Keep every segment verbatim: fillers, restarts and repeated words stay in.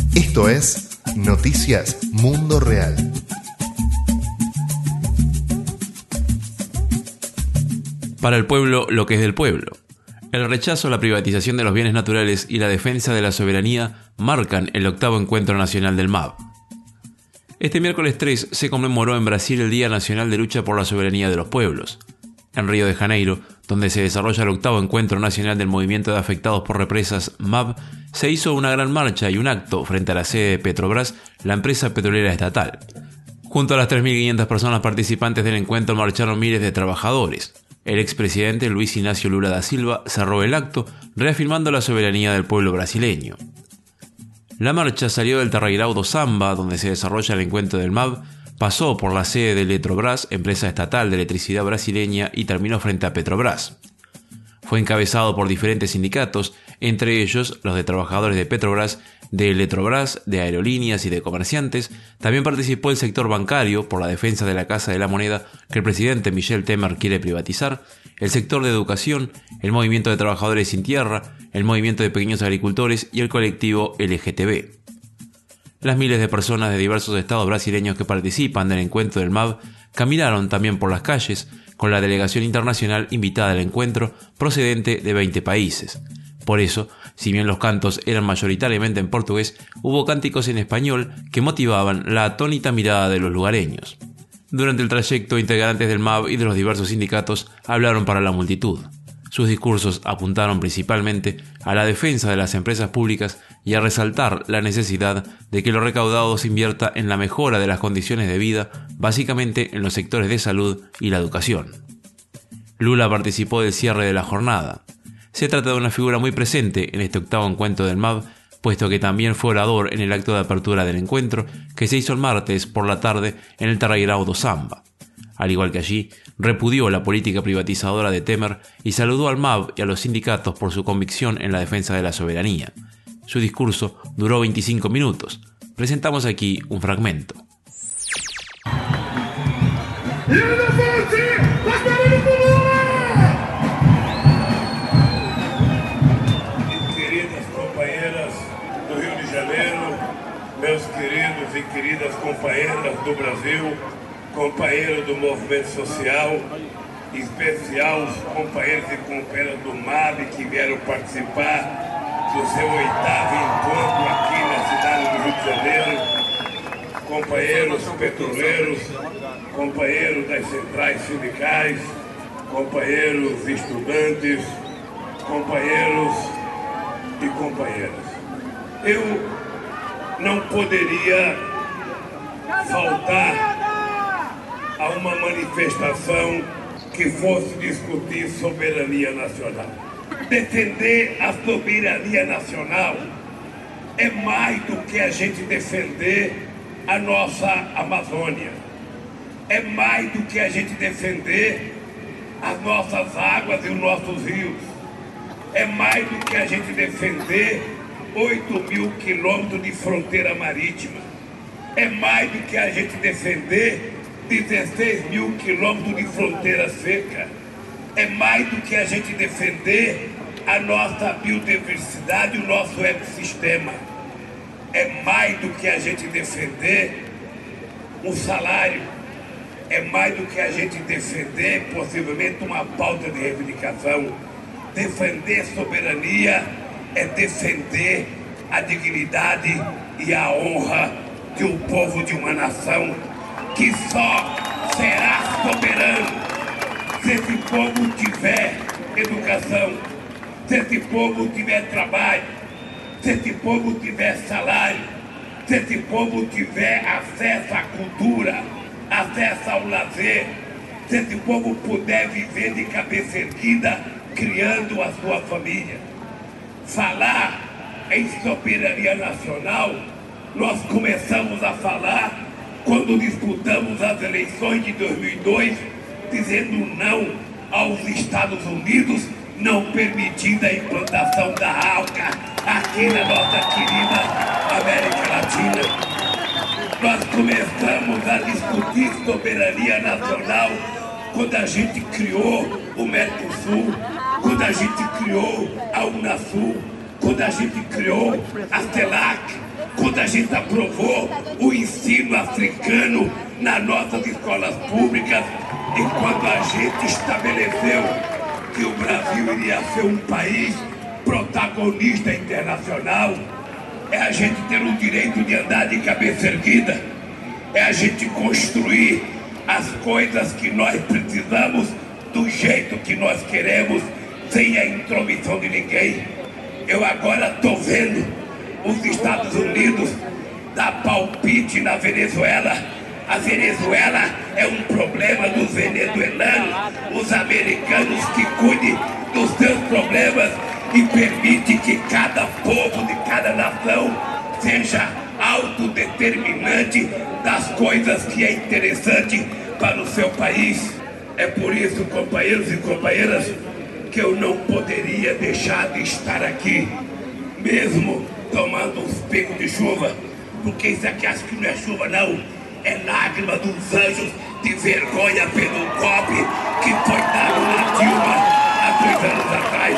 Esto es Noticias Mundo Real. Para el pueblo, lo que es del pueblo. El rechazo a la privatización de los bienes naturales y la defensa de la soberanía marcan el octavo encuentro nacional del M A B. Este miércoles tres se conmemoró en Brasil el Día Nacional de Lucha por la Soberanía de los Pueblos. En Río de Janeiro, donde se desarrolla el octavo encuentro nacional del Movimiento de Afectados por Represas, M A B, se hizo una gran marcha y un acto frente a la sede de Petrobras, la empresa petrolera estatal. Junto a las tres mil quinientas personas participantes del encuentro marcharon miles de trabajadores. El expresidente Luis Inácio Lula da Silva cerró el acto, reafirmando la soberanía del pueblo brasileño. La marcha salió del Terreirão do Samba, donde se desarrolla el encuentro del M A B, pasó por la sede de Eletrobras, empresa estatal de electricidad brasileña, y terminó frente a Petrobras. Fue encabezado por diferentes sindicatos, entre ellos los de trabajadores de Petrobras, de Eletrobras, de aerolíneas y de comerciantes. También participó el sector bancario por la defensa de la Casa de la Moneda que el presidente Michel Temer quiere privatizar, el sector de educación, el movimiento de trabajadores sin tierra, el movimiento de pequeños agricultores y el colectivo L G T B. Las miles de personas de diversos estados brasileños que participan del encuentro del M A B caminaron también por las calles con la delegación internacional invitada al encuentro procedente de veinte países. Por eso, si bien los cantos eran mayoritariamente en portugués, hubo cánticos en español que motivaban la atónita mirada de los lugareños. Durante el trayecto, integrantes del M A B y de los diversos sindicatos hablaron para la multitud. Sus discursos apuntaron principalmente a la defensa de las empresas públicas y a resaltar la necesidad de que lo recaudado se invierta en la mejora de las condiciones de vida, básicamente en los sectores de salud y la educación. Lula participó del cierre de la jornada. Se trata de una figura muy presente en este octavo encuentro del M A B, puesto que también fue orador en el acto de apertura del encuentro que se hizo el martes por la tarde en el Terreirão do Samba. Al igual que allí, repudió la política privatizadora de Temer y saludó al M A B y a los sindicatos por su convicción en la defensa de la soberanía. Su discurso duró veinticinco minutos. Presentamos aquí un fragmento. Queridas companheiras do Rio de Janeiro, meus queridos e queridas companheiras do Brasil, companheiros do movimento social, em especial os companheiros e companheiras do M A B que vieram participar do seu oitavo encontro aqui na cidade do Rio de Janeiro, companheiros petroleiros, companheiros das centrais sindicais, companheiros estudantes, companheiros e companheiras. Eu não poderia faltar a uma manifestação que fosse discutir soberania nacional. Defender a soberania nacional é mais do que a gente defender a nossa Amazônia. É mais do que a gente defender as nossas águas e os nossos rios. É mais do que a gente defender oito mil quilômetros de fronteira marítima. É mais do que a gente defender dezesseis mil quilômetros de fronteira seca. É mais do que a gente defender a nossa biodiversidade e o nosso ecossistema. É mais do que a gente defender um salário. É mais do que a gente defender possivelmente uma pauta de reivindicação. Defender soberania é defender a dignidade e a honra de um povo, de uma nação que só será soberano se esse povo tiver educação, se esse povo tiver trabalho, se esse povo tiver salário, se esse povo tiver acesso à cultura, acesso ao lazer, se esse povo puder viver de cabeça erguida, criando a sua família. Falar em soberania nacional, nós começamos a falar quando disputamos as eleições de dois mil e dois, dizendo não aos Estados Unidos, não permitindo a implantação da ALCA aqui na nossa querida América Latina. Nós começamos a discutir soberania nacional quando a gente criou o Mercosul, quando a gente criou a Unasul, quando a gente criou a CELAC, quando a gente aprovou o ensino africano nas nossas escolas públicas e quando a gente estabeleceu que o Brasil iria ser um país protagonista internacional. É a gente ter o direito de andar de cabeça erguida, é a gente construir as coisas que nós precisamos do jeito que nós queremos, sem a intromissão de ninguém. Eu agora estou vendo os Estados Unidos dar palpite na Venezuela. A Venezuela é um problema dos venezuelanos, os americanos que cuidem dos seus problemas e permite que cada povo de cada nação seja autodeterminante das coisas que é interessante para o seu país. É por isso, companheiros e companheiras, que eu não poderia deixar de estar aqui, mesmo tomando uns pingos de chuva, porque isso aqui acho que não é chuva não, é lágrima dos anjos de vergonha pelo golpe que foi dado na Dilma há dois anos atrás.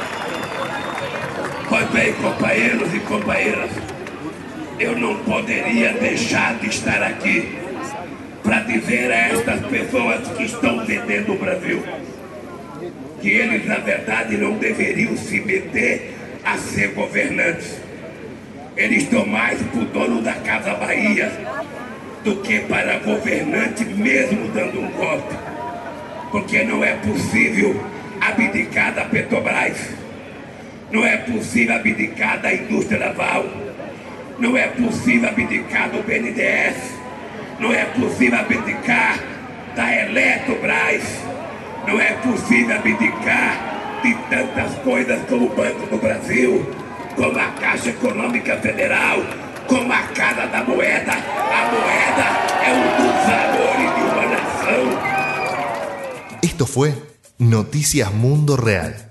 Pois bem, companheiros e companheiras, eu não poderia deixar de estar aqui para dizer a estas pessoas que estão vendendo o Brasil que eles, na verdade, não deveriam se meter a ser governantes. Eles estão mais para o dono da Casa Bahia do que para governante, mesmo dando um golpe. Porque não é possível abdicar da Petrobras, não é possível abdicar da indústria naval, não é possível abdicar do B N D E S, não é possível abdicar da Eletrobras, não é possível abdicar de tantas coisas como o Banco do Brasil, como a Caixa Econômica Federal, como a Casa da Moeda. A moeda é um dos valores de uma nação. Esto fue Noticias Mundo Real.